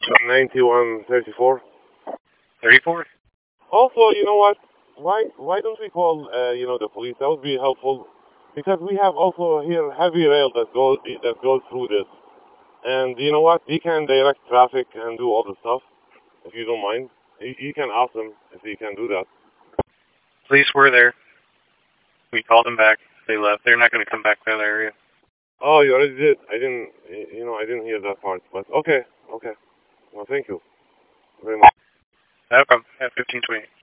9134. 34? Also, you know what? Why don't we call the police? That would be helpful because we have also here heavy rail that goes through this, and you know what? He can direct traffic and do all the stuff. If you don't mind, you can ask him if he can do that. Police were there. We called them back. They left. They're not going to come back to that area. Oh, you already did. I didn't hear that part. But okay. Well, thank you very much. No problem. At 1520.